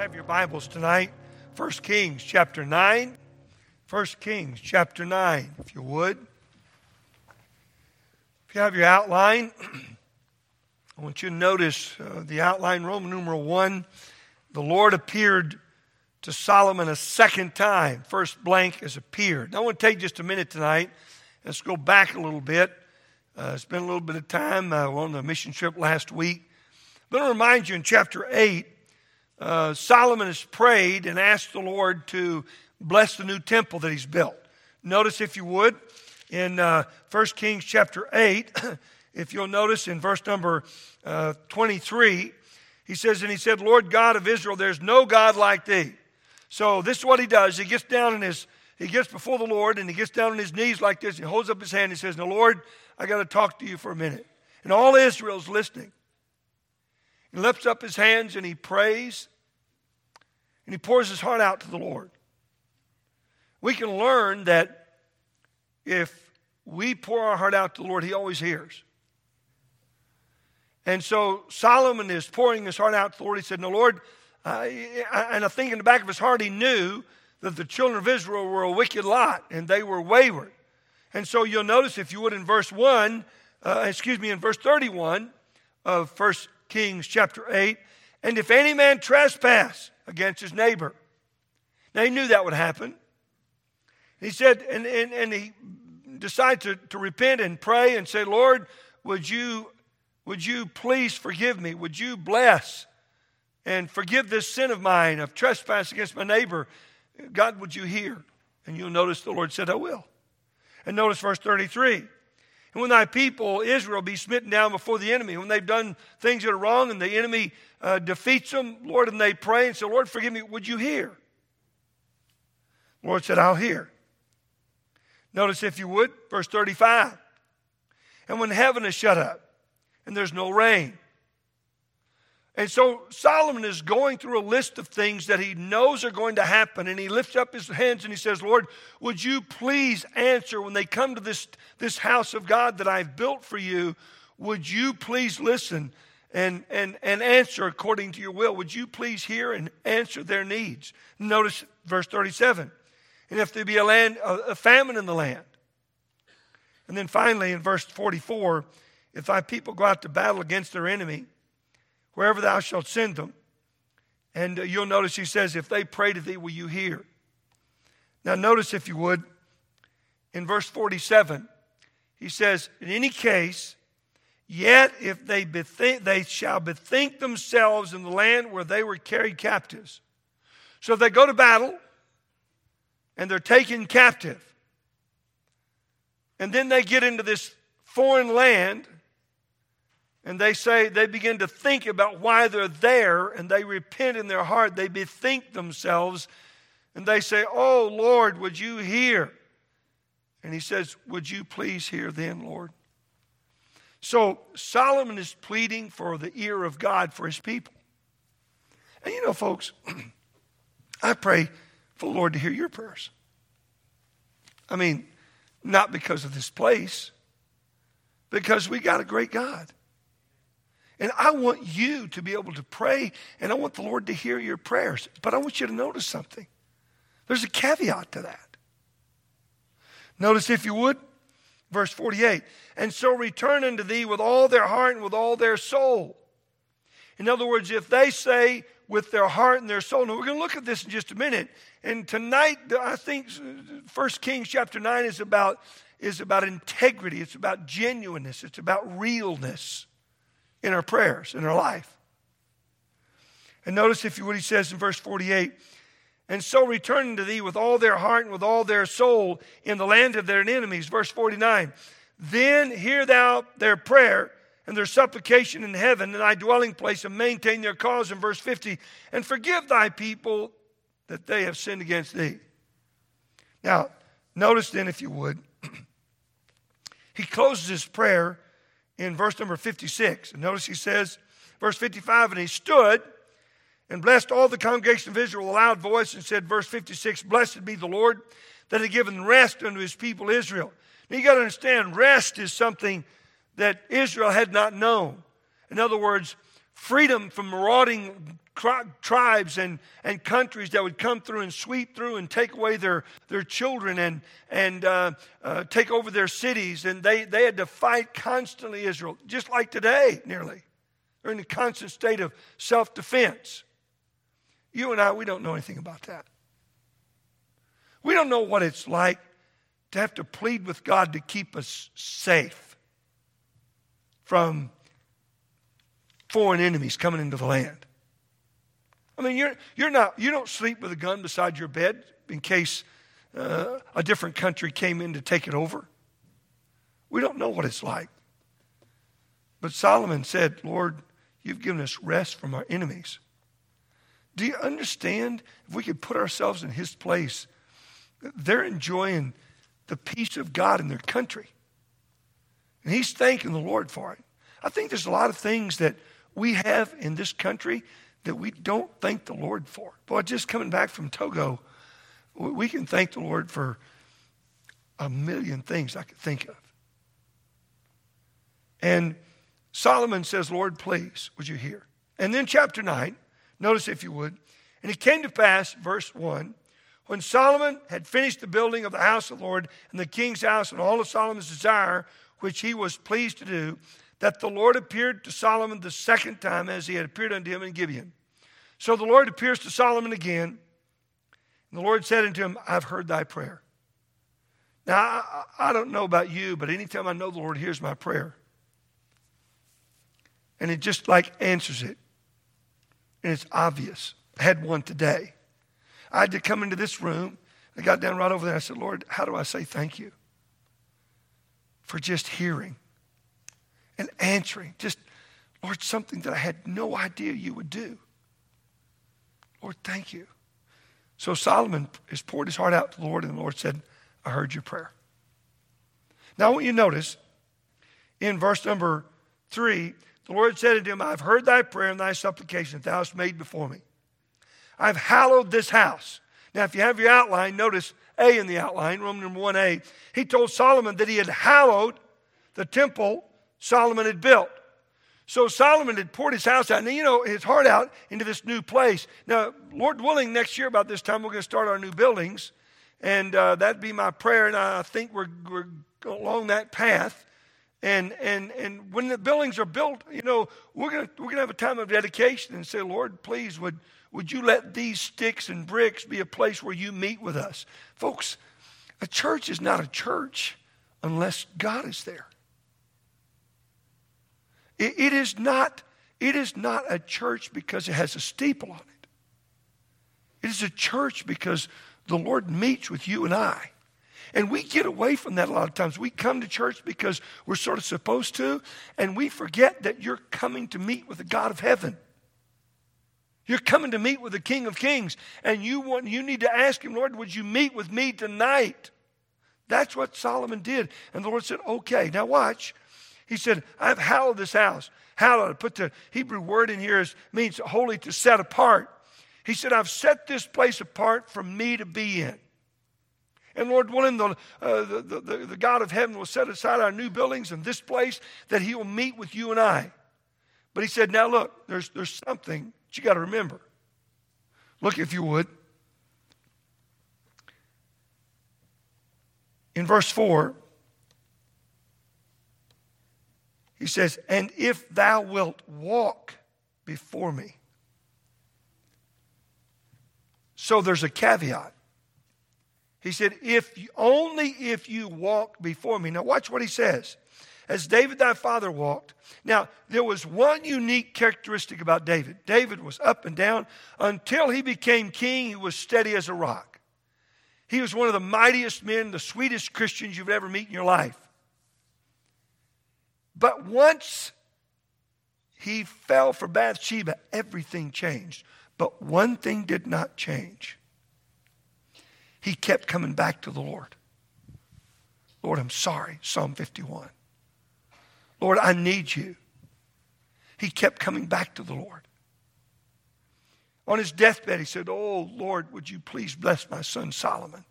Have your Bibles tonight. 1 Kings chapter 9. 1 Kings chapter 9, if you would. If you have your outline, I want you to notice the outline, Roman numeral 1. The Lord appeared to Solomon a second time. First blank is appeared. Now, I want to take just a minute tonight. Let's go back a little bit. It's been a little bit of time. We're on the mission trip last week. I'm going to remind you in chapter 8, Solomon has prayed and asked the Lord to bless the new temple that he's built. Notice, if you would, in 1 Kings chapter 8, if you'll notice in verse number 23, he said, Lord God of Israel, there's no God like thee. So this is what he does. He gets before the Lord and he gets down on his knees like this. He holds up his hand and he says, now Lord, I got to talk to you for a minute. And all Israel's listening. He lifts up his hands and he prays. And he pours his heart out to the Lord. We can learn that if we pour our heart out to the Lord, he always hears. And so Solomon is pouring his heart out to the Lord. He said, no, Lord, and I think in the back of his heart he knew that the children of Israel were a wicked lot and they were wayward. And so you'll notice, if you would, in verse 31 of 1 Kings chapter 8, and if any man trespass against his neighbor. Now he knew that would happen. He said, and he decided to repent and pray and say, Lord, would you please forgive me? Would you bless and forgive this sin of mine of trespass against my neighbor? God, would you hear? And you'll notice the Lord said, I will. And notice verse 33. And when thy people, Israel, be smitten down before the enemy, when they've done things that are wrong and the enemy defeats them, Lord, and they pray and say, Lord, forgive me, would you hear? The Lord said, I'll hear. Notice, if you would, verse 35. And when heaven is shut up and there's no rain. And so Solomon is going through a list of things that he knows are going to happen. And he lifts up his hands and he says, Lord, would you please answer when they come to this house of God that I've built for you? Would you please listen and answer according to your will? Would you please hear and answer their needs? Notice verse 37. And if there be a famine in the land. And then finally in verse 44, if thy people go out to battle against their enemy, wherever thou shalt send them. And you'll notice he says, if they pray to thee, will you hear? Now notice, if you would, in verse 47, he says, in any case, yet if they shall bethink themselves in the land where they were carried captives. So if they go to battle and they're taken captive, and then they get into this foreign land, and they begin to think about why they're there, and they repent in their heart. They bethink themselves, and they say, oh, Lord, would you hear? And he says, would you please hear then, Lord? So Solomon is pleading for the ear of God for his people. And you know, folks, I pray for the Lord to hear your prayers. I mean, not because of this place, because we got a great God. And I want you to be able to pray, and I want the Lord to hear your prayers. But I want you to notice something. There's a caveat to that. Notice, if you would, verse 48. And so return unto thee with all their heart and with all their soul. In other words, if they say with their heart and their soul. Now, we're going to look at this in just a minute. And tonight, I think 1 Kings chapter 9 is about integrity. It's about genuineness. It's about realness in our prayers, in our life. And notice, if you would, he says in verse 48, and so returning to thee with all their heart and with all their soul in the land of their enemies. Verse 49, then hear thou their prayer and their supplication in heaven, in thy dwelling place, and maintain their cause. In verse 50, and forgive thy people that they have sinned against thee. Now, notice then, if you would, he closes his prayer in verse number 56. And notice he says, verse 55, and he stood and blessed all the congregation of Israel with a loud voice and said, verse 56, blessed be the Lord that had given rest unto his people Israel. Now you got to understand, rest is something that Israel had not known. In other words, freedom from marauding tribes and countries that would come through and sweep through and take away their children and take over their cities. And they had to fight constantly, Israel, just like today, nearly. They're in a constant state of self-defense. You and I, we don't know anything about that. We don't know what it's like to have to plead with God to keep us safe from foreign enemies coming into the land. I mean, you don't sleep with a gun beside your bed in case a different country came in to take it over. We don't know what it's like. But Solomon said, Lord, you've given us rest from our enemies. Do you understand? If we could put ourselves in his place, they're enjoying the peace of God in their country. And he's thanking the Lord for it. I think there's a lot of things that we have in this country that we don't thank the Lord for. Boy, just coming back from Togo, we can thank the Lord for a million things I could think of. And Solomon says, Lord, please, would you hear? And then chapter 9, notice if you would. And it came to pass, verse 1, when Solomon had finished the building of the house of the Lord and the king's house and all of Solomon's desire, which he was pleased to do, that the Lord appeared to Solomon the second time as he had appeared unto him in Gibeon. So the Lord appears to Solomon again, and the Lord said unto him, I've heard thy prayer. Now, I don't know about you, but anytime I know the Lord hears my prayer, and it just like answers it, and it's obvious. I had one today. I had to come into this room. I got down right over there. I said, Lord, how do I say thank you for just hearing and answering? Just, Lord, something that I had no idea you would do. Lord, thank you. So Solomon has poured his heart out to the Lord, and the Lord said, I heard your prayer. Now I want you to notice in verse number 3, the Lord said unto him, I've heard thy prayer and thy supplication that thou hast made before me. I've hallowed this house. Now, if you have your outline, notice A in the outline, Roman number 1a. He told Solomon that he had hallowed the temple Solomon had built. So Solomon had poured his house out, and his heart out into this new place. Now, Lord willing, next year about this time, we're going to start our new buildings. And that'd be my prayer, and I think we're along that path. And when the buildings are built, we're gonna have a time of dedication and say, Lord, please, would you let these sticks and bricks be a place where you meet with us? Folks, a church is not a church unless God is there. It is not a church because it has a steeple on it. It is a church because the Lord meets with you and I. And we get away from that a lot of times. We come to church because we're sort of supposed to, and we forget that you're coming to meet with the God of heaven. You're coming to meet with the King of Kings, and you need to ask him, Lord, would you meet with me tonight? That's what Solomon did. And the Lord said, okay, now watch. He said, I've hallowed this house. Hallowed, put the Hebrew word in here, means holy, to set apart. He said, I've set this place apart for me to be in. And Lord willing, the God of heaven will set aside our new buildings in this place that he will meet with you and I. But he said, now look, there's something that you got to remember. Look, if you would. In verse 4, he says, and if thou wilt walk before me. So there's a caveat. He said, only if you walk before me. Now watch what he says. As David thy father walked. Now, there was one unique characteristic about David. David was up and down. Until he became king, he was steady as a rock. He was one of the mightiest men, the sweetest Christians you've ever met in your life. But once he fell for Bathsheba, everything changed. But one thing did not change. He kept coming back to the Lord. Lord, I'm sorry, Psalm 51. Lord, I need you. He kept coming back to the Lord. On his deathbed, he said, oh, Lord, would you please bless my son Solomon?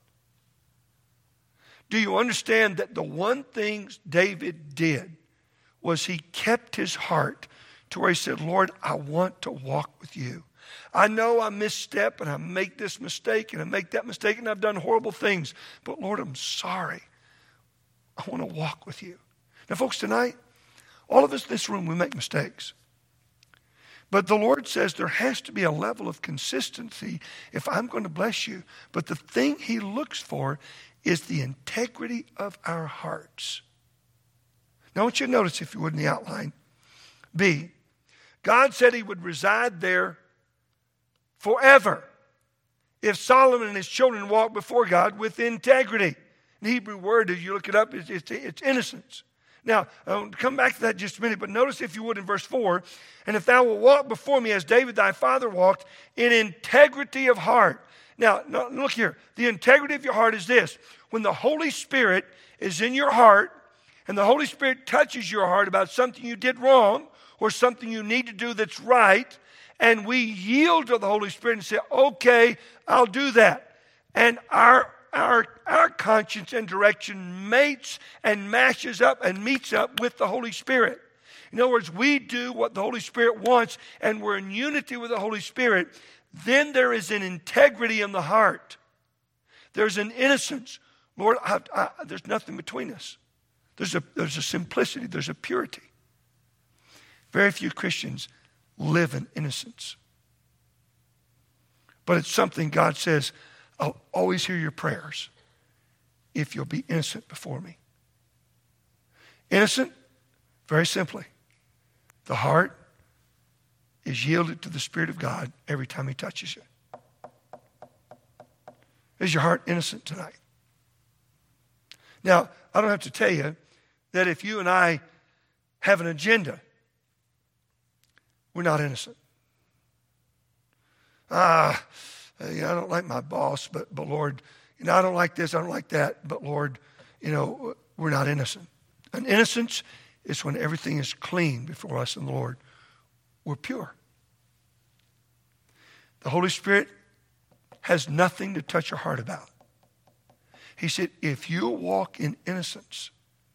Do you understand that the one thing David did was he kept his heart to where he said, Lord, I want to walk with you. I know I misstep and I make this mistake and I make that mistake and I've done horrible things. But Lord, I'm sorry. I want to walk with you. Now, folks, tonight, all of us in this room, we make mistakes. But the Lord says there has to be a level of consistency if I'm going to bless you. But the thing he looks for is the integrity of our hearts. Now, I want you to notice, if you would, in the outline. B, God said he would reside there forever if Solomon and his children walk before God with integrity. The Hebrew word, as you look it up, it's innocence. Now, I'll come back to that in just a minute, but notice, if you would, in verse 4, and if thou wilt walk before me as David thy father walked, in integrity of heart. Now, look here. The integrity of your heart is this. When the Holy Spirit is in your heart, and the Holy Spirit touches your heart about something you did wrong, or something you need to do that's right, and we yield to the Holy Spirit and say, okay, I'll do that. And our conscience and direction mates and matches up and meets up with the Holy Spirit. In other words, we do what the Holy Spirit wants, and we're in unity with the Holy Spirit. Then there is an integrity in the heart. There's an innocence. Lord, there's nothing between us. There's a simplicity. There's a purity. Very few Christians live in innocence. But it's something God says, I'll always hear your prayers if you'll be innocent before me. Innocent, very simply, the heart is yielded to the Spirit of God every time he touches you. Is your heart innocent tonight? Now, I don't have to tell you that if you and I have an agenda, we're not innocent. I don't like my boss, but Lord, I don't like this, I don't like that, but Lord, we're not innocent. And innocence is when everything is clean before us and the Lord. We're pure. The Holy Spirit has nothing to touch your heart about. He said, if you walk in innocence,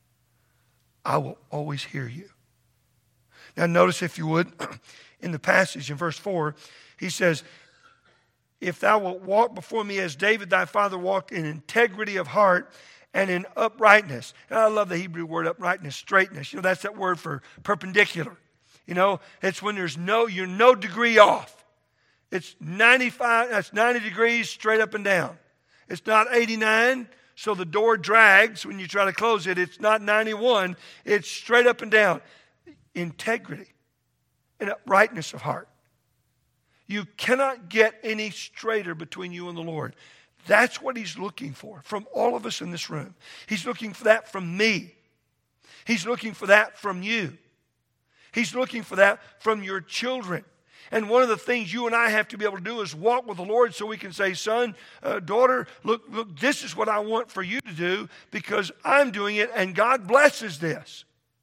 I will always hear you. Now notice, if you would, in the passage in verse 4, he says, if thou wilt walk before me as David thy father walked, in integrity of heart and in uprightness. And I love the Hebrew word uprightness, straightness. That's that word for perpendicular. It's when you're no degree off. It's 95, that's 90 degrees straight up and down. It's not 89, so the door drags when you try to close it. It's not 91, it's straight up and down. Integrity and uprightness of heart. You cannot get any straighter between you and the Lord. That's what he's looking for from all of us in this room. He's looking for that from me. He's looking for that from you. He's looking for that from your children. And one of the things you and I have to be able to do is walk with the Lord so we can say, son, daughter, look, this is what I want for you to do because I'm doing it and God blesses this.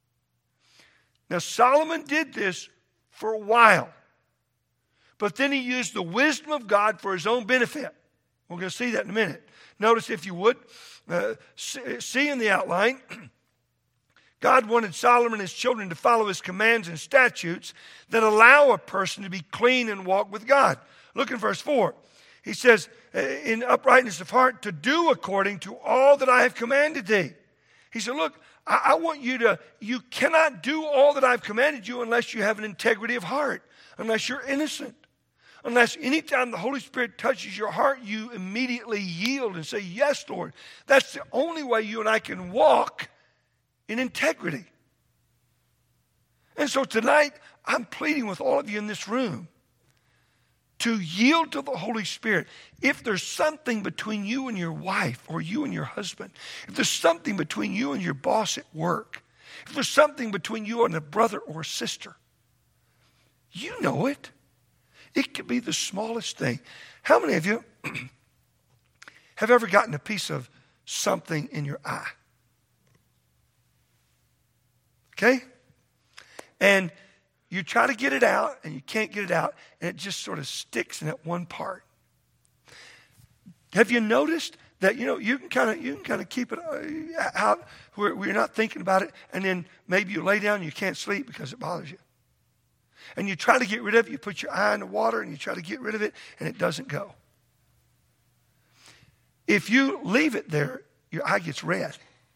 Now, Solomon did this for a while. But then he used the wisdom of God for his own benefit. We're going to see that in a minute. Notice, if you would, see in the outline, God wanted Solomon and his children to follow his commands and statutes that allow a person to be clean and walk with God. Look in verse 4. He says, in uprightness of heart, to do according to all that I have commanded thee. He said, look, I want you cannot do all that I've commanded you unless you have an integrity of heart, unless you're innocent. Unless anytime the Holy Spirit touches your heart, you immediately yield and say, yes, Lord. That's the only way you and I can walk in integrity. And so tonight, I'm pleading with all of you in this room to yield to the Holy Spirit. If there's something between you and your wife or you and your husband, if there's something between you and your boss at work, if there's something between you and a brother or a sister, you know it. It could be the smallest thing. How many of you have ever gotten a piece of something in your eye? Okay? And you try to get it out, and you can't get it out, and it just sort of sticks in that one part. Have you noticed that, you can kind of keep it out where you're not thinking about it, and then maybe you lay down and you can't sleep because it bothers you? And you try to get rid of it. You put your eye in the water and you try to get rid of it, and it doesn't go. If you leave it there, your eye gets red.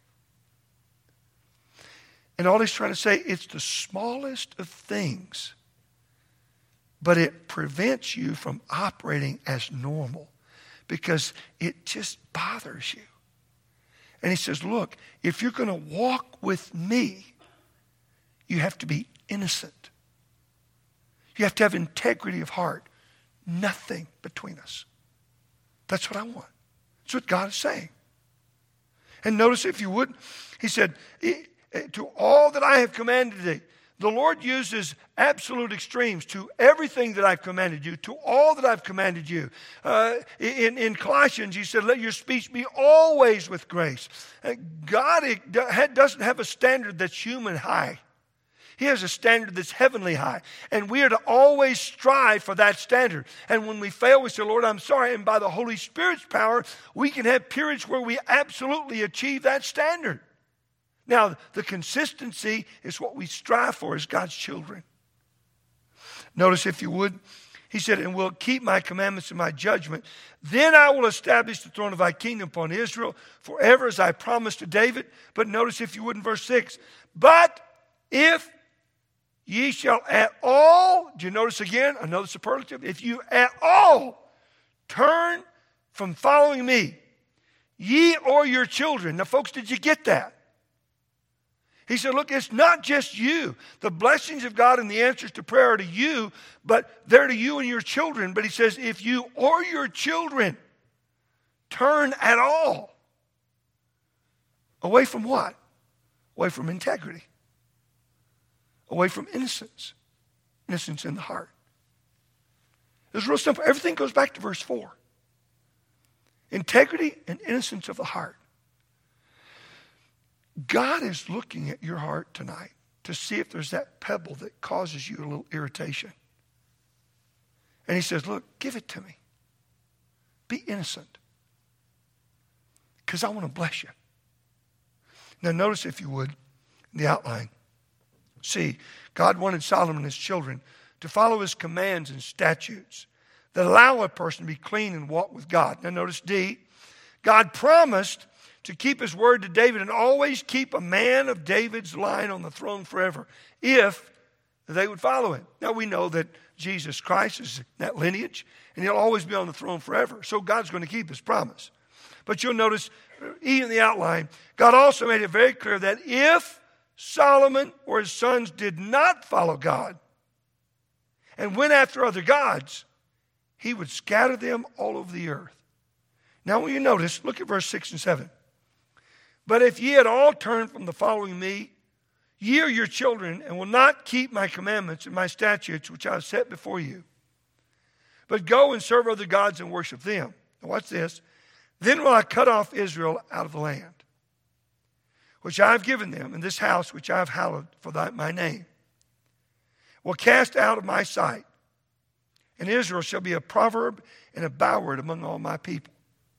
And all he's trying to say, it's the smallest of things, but it prevents you from operating as normal because it just bothers you. And he says, look, if you're going to walk with me, you have to be innocent. You have to have integrity of heart. Nothing between us. That's what I want. That's what God is saying. And notice, if you would, he said, to all that I have commanded thee. The Lord uses absolute extremes. To everything that I've commanded you, to all that I've commanded you. In Colossians, he said, let your speech be always with grace. God doesn't have a standard that's human high. He has a standard that's heavenly high. And we are to always strive for that standard. And when we fail, we say, Lord, I'm sorry. And by the Holy Spirit's power, we can have periods where we absolutely achieve that standard. Now, the consistency is what we strive for as God's children. Notice, if you would, he said, and will keep my commandments and my judgment. Then I will establish the throne of thy kingdom upon Israel forever, as I promised to David. But notice, if you would, in verse 6, but if ye shall at all, do you notice again, another superlative? If you at all turn from following me, ye or your children. Now, folks, did you get that? He said, look, it's not just you. The blessings of God and the answers to prayer are to you, but they're to you and your children. But he says, if you or your children turn at all, away from what? Away from integrity. Away from innocence. Innocence in the heart. It's real simple. Everything goes back to verse 4. Integrity and innocence of the heart. God is looking at your heart tonight to see if there's that pebble that causes you a little irritation. And he says, look, give it to me. Be innocent. Because I want to bless you. Now notice, if you would, in the outline. See, God wanted Solomon and his children to follow his commands and statutes that allow a person to be clean and walk with God. Now notice D, God promised to keep his word to David and always keep a man of David's line on the throne forever if they would follow him. Now we know that Jesus Christ is that lineage and he'll always be on the throne forever. So God's going to keep his promise. But you'll notice, E in the outline, God also made it very clear that if Solomon or his sons did not follow God and went after other gods, he would scatter them all over the earth. Now when you notice, look at verse 6 and 7. But if ye at all turn from the following me, ye or your children, and will not keep my commandments and my statutes which I have set before you, but go and serve other gods and worship them. Now watch this. Then will I cut off Israel out of the land, which I have given them, in this house which I have hallowed for my name, will cast out of my sight, and Israel shall be a proverb and a byword among all my people.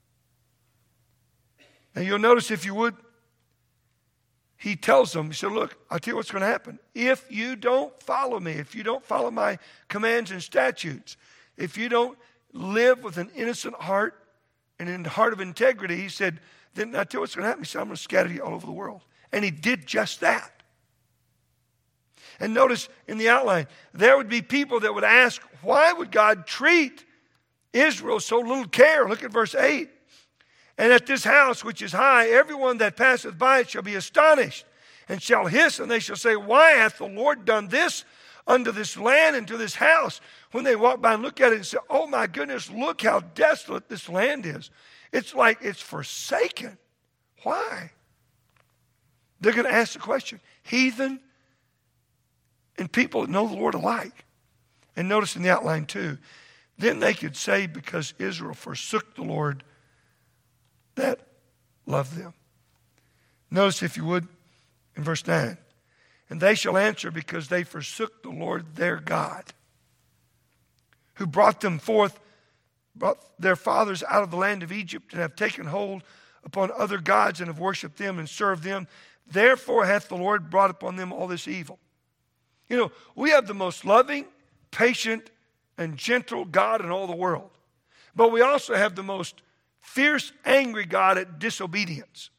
Now you'll notice, if you would, he tells them, he said, look, I'll tell you what's going to happen. If you don't follow me, if you don't follow my commands and statutes, if you don't live with an innocent heart and in the heart of integrity, he said, then I'll tell you what's going to happen. He said, I'm going to scatter you all over the world. And he did just that. And notice in the outline, there would be people that would ask, why would God treat Israel so little care? Look at verse 8. And at this house which is high, everyone that passeth by it shall be astonished, and shall hiss, and they shall say, why hath the Lord done this unto this land and to this house? When they walk by and look at it and say, oh my goodness, look how desolate this land is. It's like it's forsaken. Why? They're going to ask the question. Heathen and people that know the Lord alike. And notice in the outline too, then they could say, because Israel forsook the Lord that loved them. Notice, if you would, in verse 9. And they shall answer, because they forsook the Lord their God, who brought their fathers out of the land of Egypt, and have taken hold upon other gods, and have worshipped them and served them. Therefore hath the Lord brought upon them all this evil. You know, we have the most loving, patient, and gentle God in all the world. But we also have the most fierce, angry God at disobedience.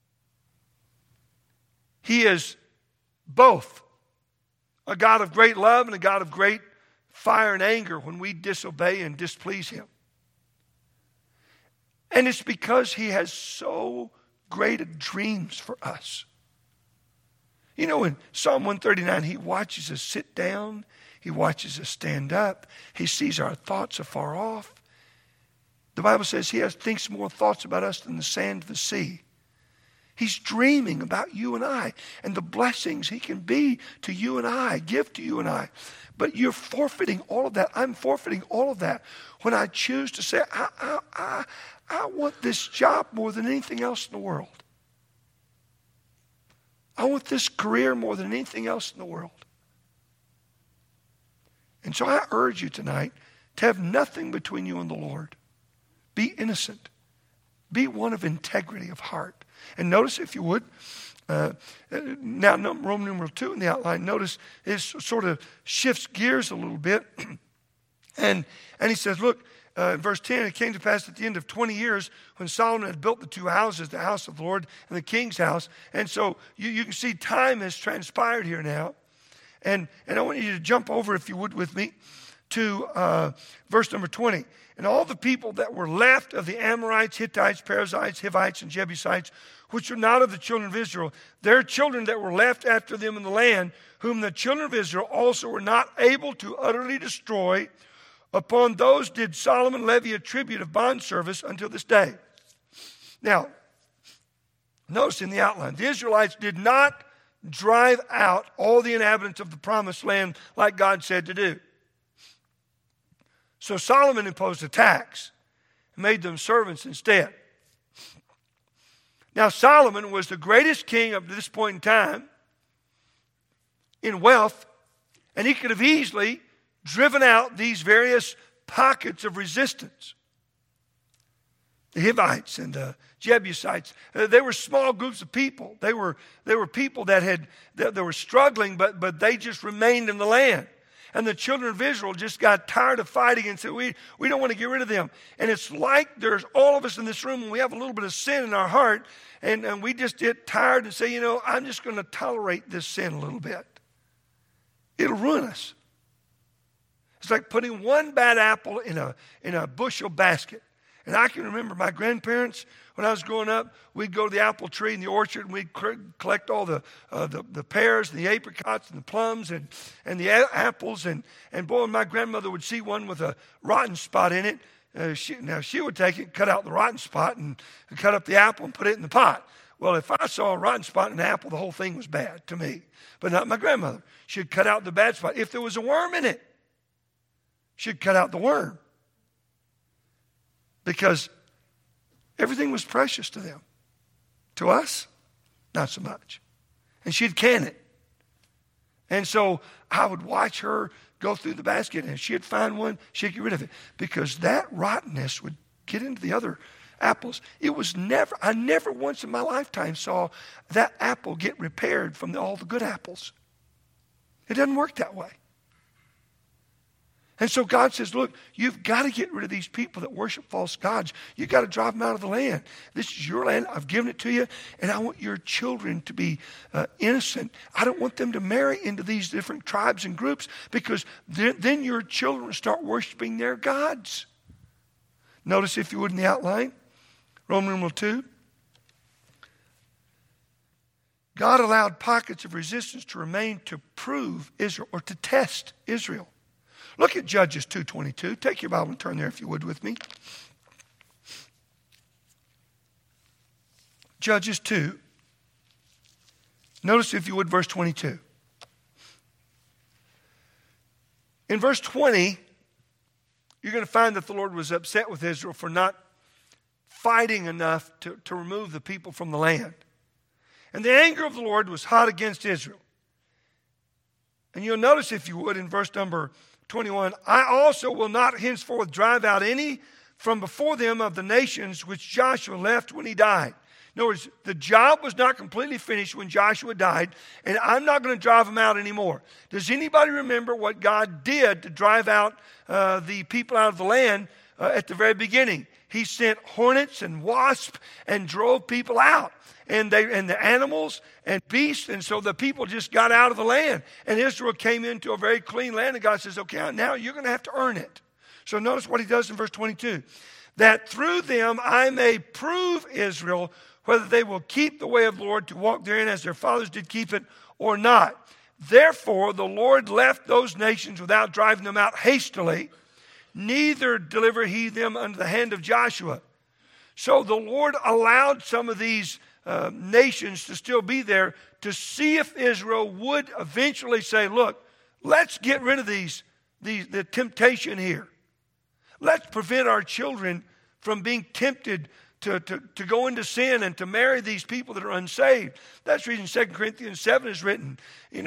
He is both a God of great love and a God of great fire and anger when we disobey and displease him. And it's because he has so great dreams for us. You know, in Psalm 139, he watches us sit down. He watches us stand up. He sees our thoughts afar off. The Bible says he thinks more thoughts about us than the sand of the sea. He's dreaming about you and I and the blessings he can be to you and I, give to you and I. But you're forfeiting all of that. I'm forfeiting all of that when I choose to say, I want this job more than anything else in the world. I want this career more than anything else in the world. And so I urge you tonight to have nothing between you and the Lord. Be innocent. Be one of integrity of heart. And notice, if you would, now Roman numeral 2 in the outline, notice it sort of shifts gears a little bit. And he says, look, in verse 10, it came to pass at the end of 20 years when Solomon had built the two houses, the house of the Lord and the king's house. And so you can see time has transpired here now. And I want you to jump over, if you would, with me to verse number 20. And all the people that were left of the Amorites, Hittites, Perizzites, Hivites, and Jebusites, which were not of the children of Israel, their children that were left after them in the land, whom the children of Israel also were not able to utterly destroy, upon those did Solomon levy a tribute of bondservice until this day. Now, notice in the outline, the Israelites did not drive out all the inhabitants of the promised land like God said to do. So Solomon imposed a tax and made them servants instead. Now Solomon was the greatest king up to this point in time in wealth, and he could have easily driven out these various pockets of resistance. The Hivites and the Jebusites, they were small groups of people. They were people that were struggling, but they just remained in the land. And the children of Israel just got tired of fighting and said, we don't want to get rid of them. And it's like there's all of us in this room, and we have a little bit of sin in our heart, and we just get tired and say, I'm just going to tolerate this sin a little bit. It'll ruin us. It's like putting one bad apple in a bushel basket. And I can remember my grandparents, when I was growing up, we'd go to the apple tree in the orchard, and we'd collect all the pears and the apricots and the plums and the apples. And boy, my grandmother would see one with a rotten spot in it. She would take it, cut out the rotten spot, and cut up the apple and put it in the pot. Well, if I saw a rotten spot in an apple, the whole thing was bad to me. But not my grandmother. She'd cut out the bad spot. If there was a worm in it, she'd cut out the worm. Because everything was precious to them. To us, not so much. And she'd can it. And so I would watch her go through the basket, and if she'd find one, she'd get rid of it. Because that rottenness would get into the other apples. I never once in my lifetime saw that apple get repaired from all the good apples. It doesn't work that way. And so God says, look, you've got to get rid of these people that worship false gods. You've got to drive them out of the land. This is your land. I've given it to you. And I want your children to be innocent. I don't want them to marry into these different tribes and groups, because then your children start worshiping their gods. Notice, if you would, in the outline, Roman numeral 2. God allowed pockets of resistance to remain to prove Israel, or to test Israel. Look at Judges 2:22. Take your Bible and turn there, if you would, with me. Judges 2. Notice, if you would, verse 22. In verse 20, you're going to find that the Lord was upset with Israel for not fighting enough to remove the people from the land. And the anger of the Lord was hot against Israel. And you'll notice, if you would, in verse number 21, I also will not henceforth drive out any from before them of the nations which Joshua left when he died. In other words, the job was not completely finished when Joshua died, and I'm not going to drive them out anymore. Does anybody remember what God did to drive out the people out of the land at the very beginning? He sent hornets and wasps and drove people out. And the animals and beasts, and so the people just got out of the land. And Israel came into a very clean land, and God says, okay, now you're going to have to earn it. So notice what he does in verse 22. That through them I may prove Israel whether they will keep the way of the Lord to walk therein as their fathers did keep it or not. Therefore the Lord left those nations without driving them out hastily, neither delivered he them unto the hand of Joshua. So the Lord allowed some of these nations to still be there to see if Israel would eventually say, look, let's get rid of the temptation here. Let's prevent our children from being tempted to go into sin and to marry these people that are unsaved. That's the reason 2 Corinthians 7 is written. We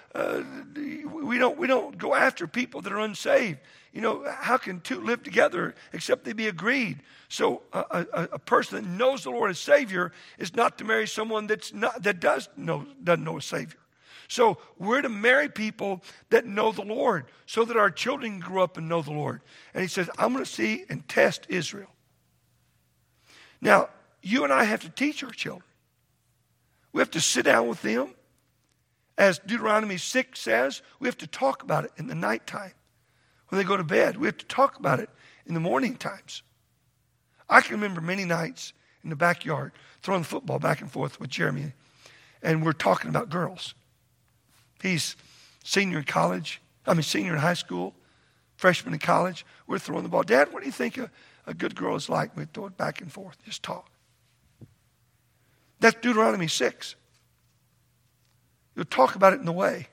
don't go after people that are unsaved. How can two live together except they be agreed? So a person that knows the Lord as Savior is not to marry someone that doesn't know a Savior. So we're to marry people that know the Lord so that our children grow up and know the Lord. And he says, I'm going to see and test Israel. Now, you and I have to teach our children. We have to sit down with them. As Deuteronomy 6 says, we have to talk about it in the nighttime. When they go to bed, we have to talk about it in the morning times. I can remember many nights in the backyard throwing the football back and forth with Jeremy, and we're talking about girls. He's senior in high school, freshman in college. We're throwing the ball. Dad, what do you think a good girl is like? We throw it back and forth, just talk. That's Deuteronomy 6. You'll talk about it in the way.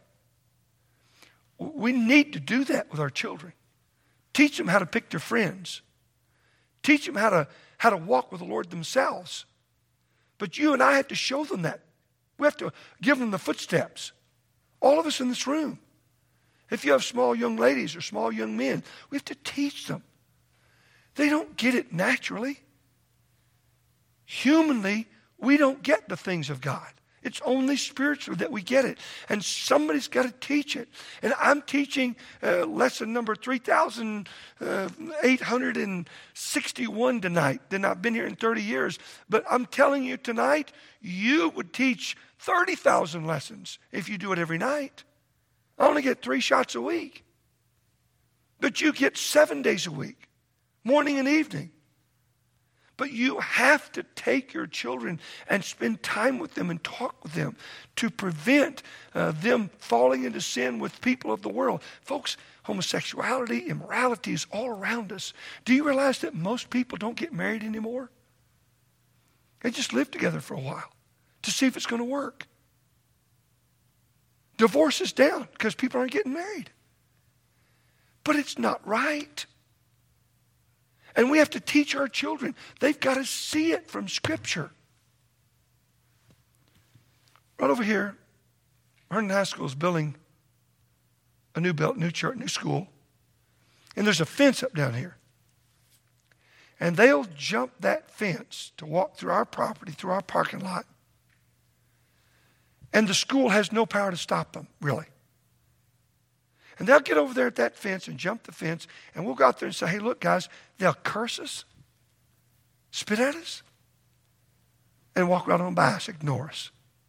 We need to do that with our children. Teach them how to pick their friends. Teach them how to walk with the Lord themselves. But you and I have to show them that. We have to give them the footsteps. All of us in this room. If you have small young ladies or small young men, we have to teach them. They don't get it naturally. Humanly, we don't get the things of God. It's only spiritually that we get it. And somebody's got to teach it. And I'm teaching lesson number 3,861 tonight. And I've been here in 30 years. But I'm telling you tonight, you would teach 30,000 lessons if you do it every night. I only get 3 shots a week. But you get 7 days a week, morning and evening. But you have to take your children and spend time with them and talk with them to prevent them falling into sin with people of the world. Folks, homosexuality, immorality is all around us. Do you realize that most people don't get married anymore? They just live together for a while to see if it's going to work. Divorce is down because people aren't getting married. But it's not right. And we have to teach our children. They've got to see it from Scripture. Right over here, Herndon High School is building a new church, new school. And there's a fence up down here. And they'll jump that fence to walk through our property, through our parking lot. And the school has no power to stop them, really. And they'll get over there at that fence and jump the fence, and we'll go out there and say, hey, look, guys, they'll curse us, spit at us, and walk right on by us, ignore us.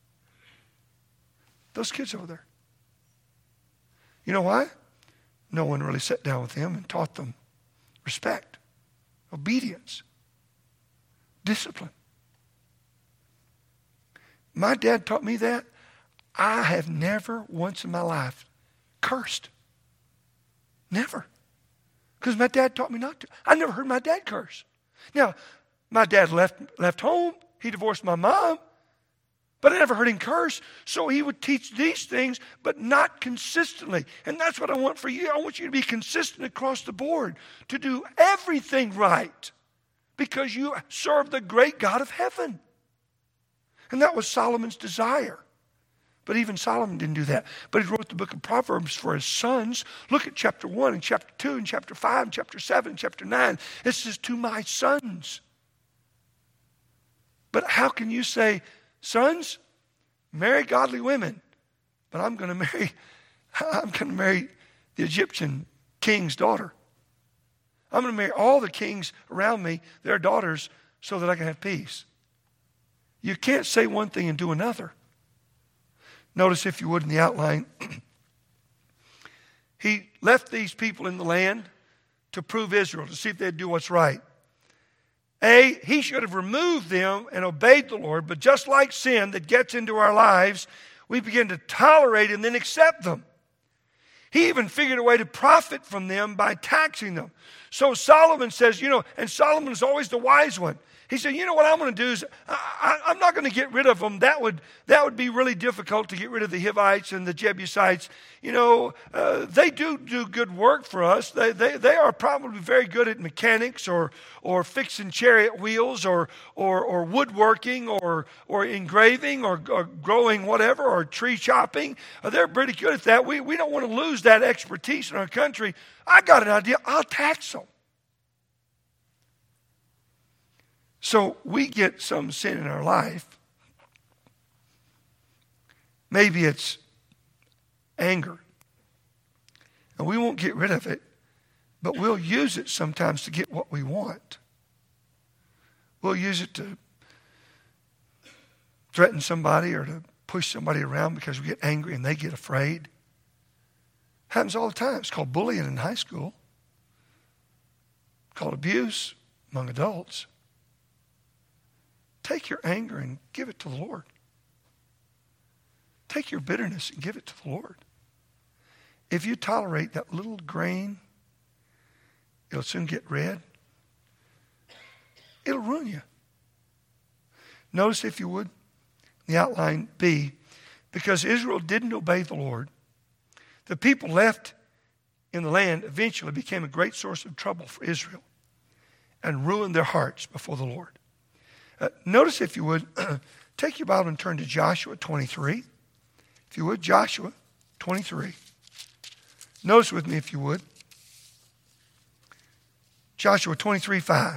Those kids over there. You know why? No one really sat down with them and taught them respect, obedience, discipline. My dad taught me that. I have never once in my life cursed. Never. Because my dad taught me not to. I never heard my dad curse. Now, my dad left home. He divorced my mom. But I never heard him curse. So he would teach these things, but not consistently. And that's what I want for you. I want you to be consistent across the board. To do everything right. Because you serve the great God of heaven. And that was Solomon's desire. But even Solomon didn't do that. But he wrote the book of Proverbs for his sons. Look at chapter 1 and chapter 2 and chapter 5 and chapter 7 and chapter 9. It says, to my sons. But how can you say, sons, marry godly women, but I'm going to marry the Egyptian king's daughter. I'm going to marry all the kings around me, their daughters, so that I can have peace. You can't say one thing and do another. Notice, if you would, in the outline, he left these people in the land to prove Israel, to see if they'd do what's right. He should have removed them and obeyed the Lord, but just like sin that gets into our lives, we begin to tolerate and then accept them. He even figured a way to profit from them by taxing them. So Solomon says, and Solomon is always the wise one. He said, what I'm going to do is I'm not going to get rid of them. That would be really difficult to get rid of the Hivites and the Jebusites. They do good work for us. They are probably very good at mechanics or fixing chariot wheels or woodworking or engraving or growing whatever or tree chopping. They're pretty good at that. We don't want to lose that expertise in our country. I got an idea. I'll tax them. So we get some sin in our life. Maybe it's anger. And we won't get rid of it, but we'll use it sometimes to get what we want. We'll use it to threaten somebody or to push somebody around because we get angry and they get afraid. Happens all the time. It's called bullying in high school. It's called abuse among adults. Take your anger and give it to the Lord. Take your bitterness and give it to the Lord. If you tolerate that little grain, it'll soon get red. It'll ruin you. Notice, if you would, the outline B, because Israel didn't obey the Lord, the people left in the land eventually became a great source of trouble for Israel and ruined their hearts before the Lord. Notice, if you would, take your Bible and turn to Joshua 23. If you would, Joshua 23. Notice with me, if you would, Joshua 23:5.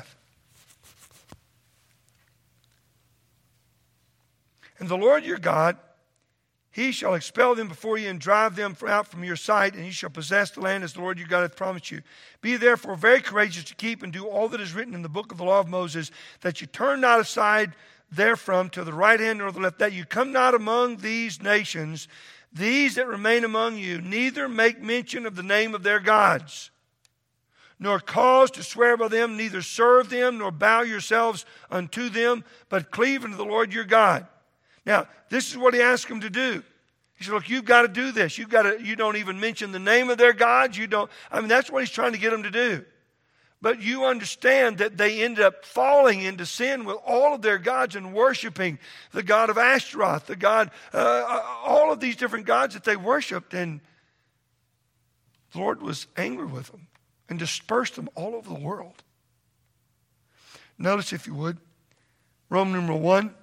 And the Lord your God, he shall expel them before you and drive them out from your sight, and you shall possess the land as the Lord your God hath promised you. Be therefore very courageous to keep and do all that is written in the book of the law of Moses, that you turn not aside therefrom to the right hand or the left, that you come not among these nations, these that remain among you, neither make mention of the name of their gods, nor cause to swear by them, neither serve them, nor bow yourselves unto them, but cleave unto the Lord your God. Now, this is what he asked them to do. He said, look, you've got to do this. You don't even mention the name of their gods. That's what he's trying to get them to do. But you understand that they ended up falling into sin with all of their gods and worshiping the god of Ashtaroth, the god, all of these different gods that they worshiped. And the Lord was angry with them and dispersed them all over the world. Notice, if you would, Roman numeral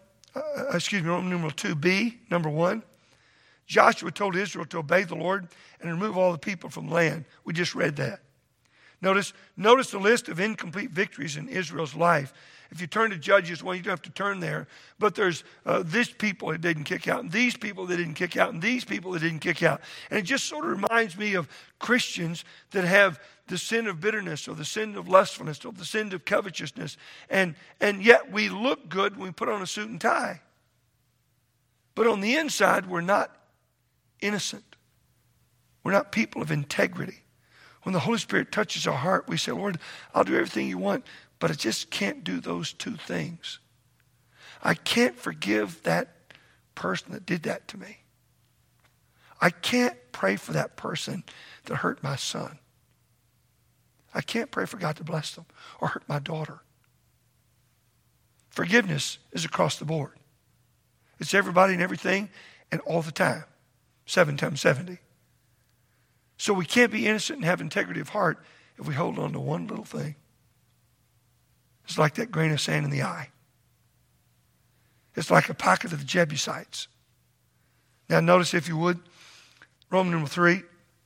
2b, number 1. Joshua told Israel to obey the Lord and remove all the people from the land. We just read that. Notice the list of incomplete victories in Israel's life. If you turn to Judges 1, you don't have to turn there. But there's this people that didn't kick out, and these people that didn't kick out, and these people that didn't kick out. And it just sort of reminds me of Christians that have the sin of bitterness or the sin of lustfulness or the sin of covetousness. And yet we look good when we put on a suit and tie. But on the inside, we're not innocent. We're not people of integrity. When the Holy Spirit touches our heart, we say, Lord, I'll do everything you want, but I just can't do those two things. I can't forgive that person that did that to me. I can't pray for that person that hurt my son. I can't pray for God to bless them or hurt my daughter. Forgiveness is across the board. It's everybody and everything and all the time. 7 times 70. So we can't be innocent and have integrity of heart if we hold on to one little thing. It's like that grain of sand in the eye. It's like a pocket of the Jebusites. Now notice, if you would, number 3,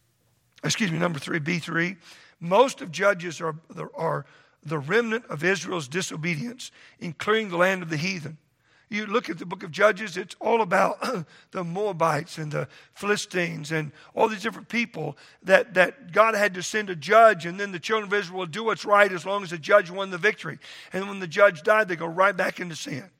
B3. Most of Judges are the remnant of Israel's disobedience in clearing the land of the heathen. You look at the book of Judges, it's all about the Moabites and the Philistines and all these different people that God had to send a judge, and then the children of Israel will do what's right as long as the judge won the victory. And when the judge died, they go right back into sin.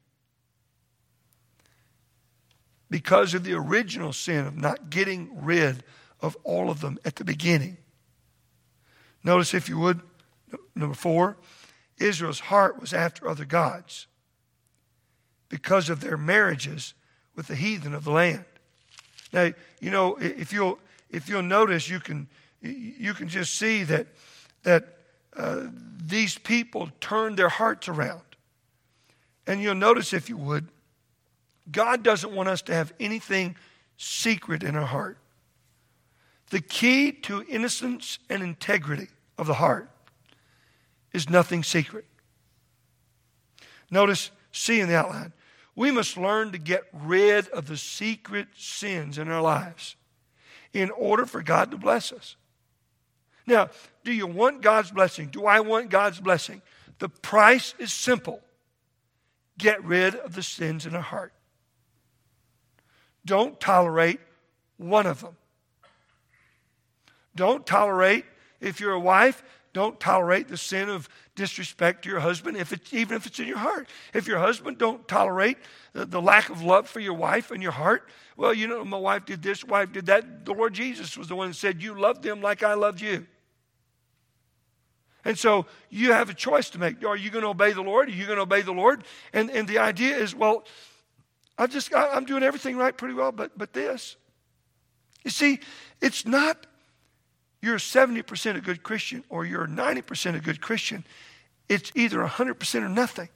Because of the original sin of not getting rid of all of them at the beginning. Notice, if you would, number 4, Israel's heart was after other gods because of their marriages with the heathen of the land. Now, you know, if you'll notice, you can just see that these people turned their hearts around. And you'll notice, if you would, God doesn't want us to have anything secret in our heart. The key to innocence and integrity of the heart is nothing secret. Notice C in the outline. We must learn to get rid of the secret sins in our lives in order for God to bless us. Now, do you want God's blessing? Do I want God's blessing? The price is simple. Get rid of the sins in our heart. Don't tolerate one of them. Don't tolerate, if you're a wife, don't tolerate the sin of disrespect to your husband, even if it's in your heart. If your husband don't tolerate the lack of love for your wife in your heart, well, you know, my wife did this, wife did that. The Lord Jesus was the one that said, you love them like I loved you. And so you have a choice to make. Are you going to obey the Lord? Are you going to obey the Lord? And the idea is, well, I'm doing everything right pretty well, but this. You see, it's not you're 70% a good Christian or you're 90% a good Christian. It's either 100% or nothing.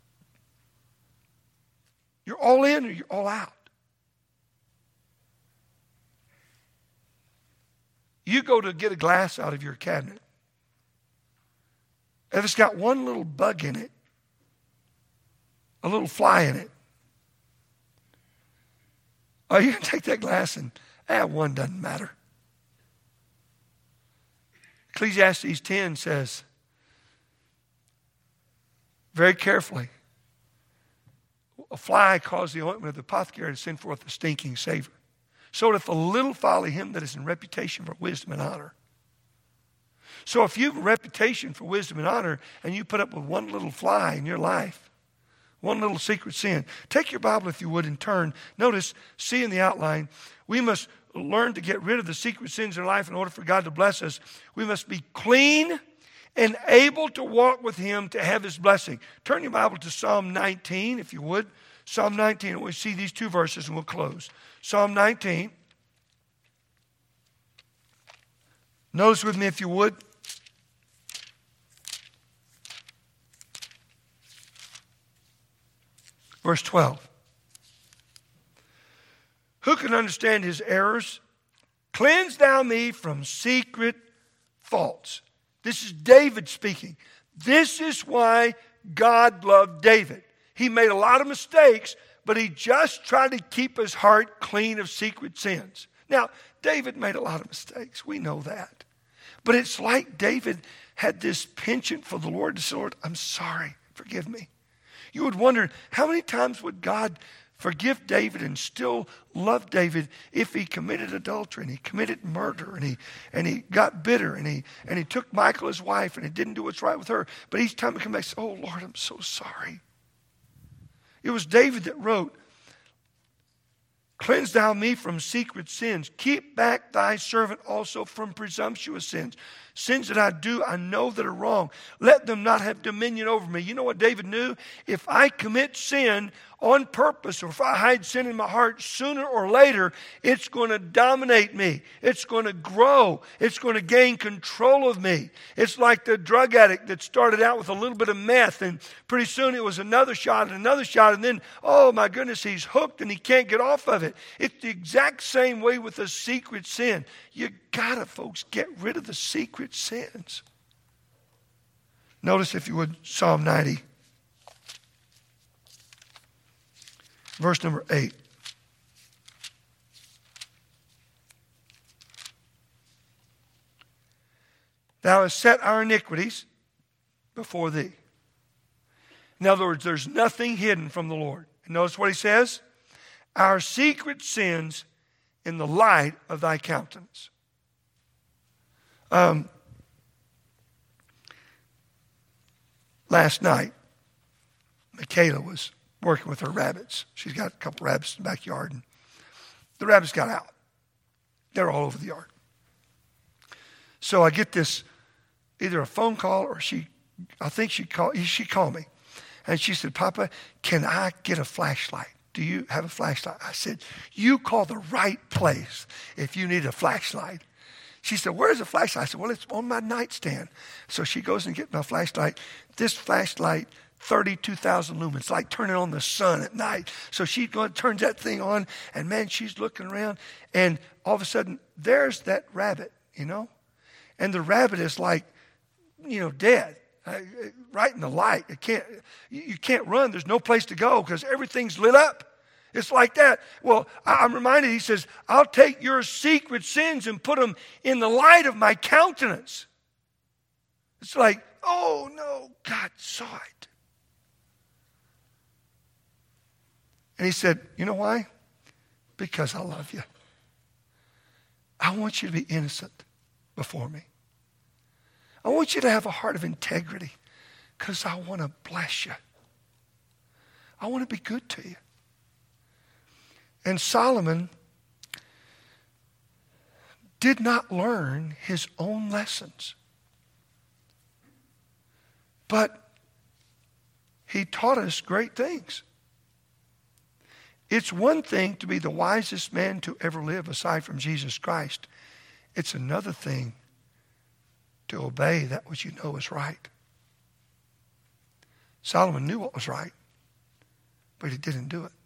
You're all in or you're all out. You go to get a glass out of your cabinet. If it's got one little bug in it, a little fly in it, oh, you can take that glass and one doesn't matter. Ecclesiastes 10 says, very carefully, a fly caused the ointment of the apothecary to send forth a stinking savor. So doth a little folly him that is in reputation for wisdom and honor. So if you have a reputation for wisdom and honor and you put up with one little fly in your life, one little secret sin, take your Bible, if you would, and turn. Notice, see in the outline, we must learn to get rid of the secret sins in our life in order for God to bless us. We must be clean and able to walk with Him to have His blessing. Turn your Bible to Psalm 19, if you would. Psalm 19, and we'll see these two verses and we'll close. Psalm 19. Notice with me, if you would. Verse 12. Who can understand his errors? Cleanse thou me from secret faults. This is David speaking. This is why God loved David. He made a lot of mistakes, but he just tried to keep his heart clean of secret sins. Now, David made a lot of mistakes. We know that. But it's like David had this penchant for the Lord to say, Lord, I'm sorry. Forgive me. You would wonder, how many times would God forgive David and still love David if he committed adultery and he committed murder and he got bitter and he took Michal his wife and he didn't do what's right with her. But each time he come back and say, oh Lord, I'm so sorry. It was David that wrote, cleanse thou me from secret sins. Keep back thy servant also from presumptuous sins. Sins that I do, I know that are wrong. Let them not have dominion over me. You know what David knew? If I commit sin on purpose, or if I hide sin in my heart, sooner or later, it's going to dominate me. It's going to grow. It's going to gain control of me. It's like the drug addict that started out with a little bit of meth, and pretty soon it was another shot, and then, oh my goodness, he's hooked and he can't get off of it. It's the exact same way with a secret sin. You gotta, folks, get rid of the secret sins. Notice, if you would, Psalm 90. Verse number 8. Thou hast set our iniquities before thee. In other words, there's nothing hidden from the Lord. Notice what he says. Our secret sins in the light of thy countenance. Last night, Michaela was working with her rabbits. She's got a couple rabbits in the backyard, and the rabbits got out. They're all over the yard. So I get this, either a phone call or she called me. And she said, Papa, can I get a flashlight? Do you have a flashlight? I said, you call the right place if you need a flashlight. She said, where's the flashlight? I said, well, it's on my nightstand. So she goes and gets my flashlight. This flashlight, 32,000 lumens, like turning on the sun at night. So she turns that thing on, and man, she's looking around, and all of a sudden, there's that rabbit, and the rabbit is like, dead, right in the light. You can't run. There's no place to go because everything's lit up. It's like that. Well, I'm reminded, he says, I'll take your secret sins and put them in the light of my countenance. It's like, oh no, God saw it. And he said, you know why? Because I love you. I want you to be innocent before me. I want you to have a heart of integrity because I want to bless you. I want to be good to you. And Solomon did not learn his own lessons. But he taught us great things. It's one thing to be the wisest man to ever live aside from Jesus Christ. It's another thing to obey that which you know is right. Solomon knew what was right, but he didn't do it.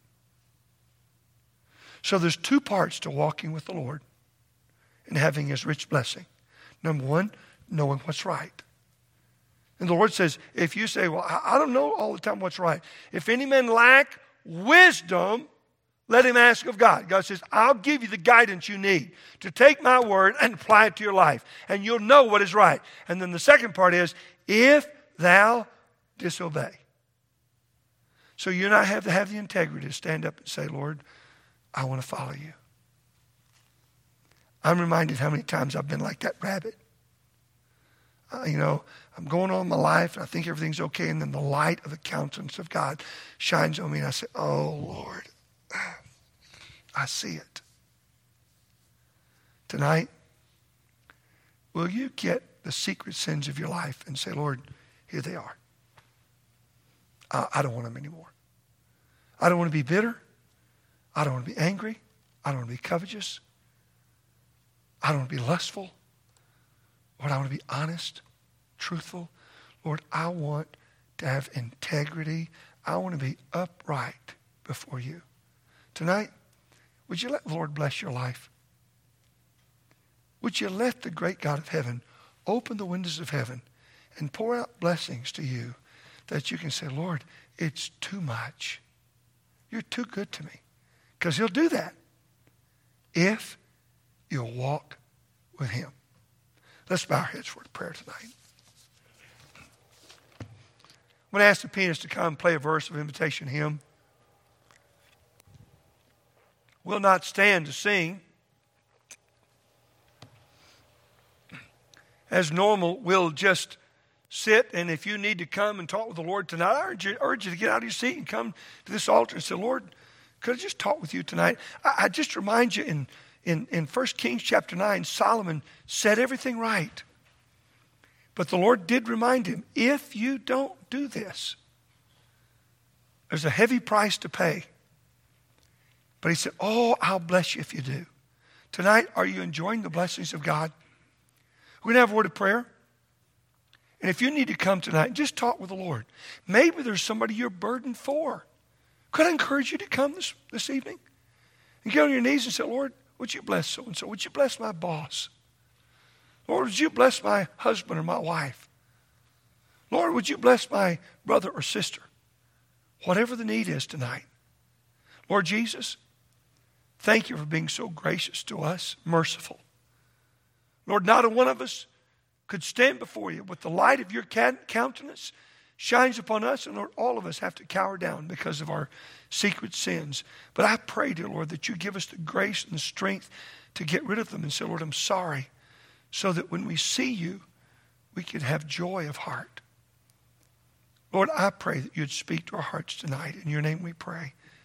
So there's two parts to walking with the Lord and having his rich blessing. Number one, knowing what's right. And the Lord says, if you say, well, I don't know all the time what's right. If any man lack wisdom, let him ask of God. God says, I'll give you the guidance you need to take my word and apply it to your life. And you'll know what is right. And then the second part is, if thou disobey. So you and I have to have the integrity to stand up and say, Lord, I want to follow you. I'm reminded how many times I've been like that rabbit. I'm going on in my life and I think everything's okay. And then the light of the countenance of God shines on me and I say, oh, Lord, I see it. Tonight, will you get the secret sins of your life and say, Lord, here they are. I don't want them anymore. I don't want to be bitter. I don't want to be angry. I don't want to be covetous. I don't want to be lustful. Lord, I want to be honest, truthful. Lord, I want to have integrity. I want to be upright before you. Tonight, would you let the Lord bless your life? Would you let the great God of heaven open the windows of heaven and pour out blessings to you that you can say, Lord, it's too much. You're too good to me. Because he'll do that if you'll walk with him. Let's bow our heads for a prayer tonight. I'm going to ask the pianist to come play a verse of invitation hymn. We'll not stand to sing. As normal, we'll just sit, and if you need to come and talk with the Lord tonight, I urge you to get out of your seat and come to this altar and say, Lord, could I just talk with you tonight? I just remind you in 1 Kings chapter 9, Solomon said everything right. But the Lord did remind him, if you don't do this, there's a heavy price to pay. But he said, oh, I'll bless you if you do. Tonight, are you enjoying the blessings of God? We're going to have a word of prayer. And if you need to come tonight, just talk with the Lord. Maybe there's somebody you're burdened for. Could I encourage you to come this evening? And get on your knees and say, Lord, would you bless so-and-so? Would you bless my boss? Lord, would you bless my husband or my wife? Lord, would you bless my brother or sister? Whatever the need is tonight. Lord Jesus, thank you for being so gracious to us, merciful. Lord, not a one of us could stand before you with the light of your countenance shines upon us, and Lord, all of us have to cower down because of our secret sins. But I pray, dear Lord, that you give us the grace and the strength to get rid of them and say, Lord, I'm sorry, so that when we see you, we can have joy of heart. Lord, I pray that you'd speak to our hearts tonight. In your name we pray.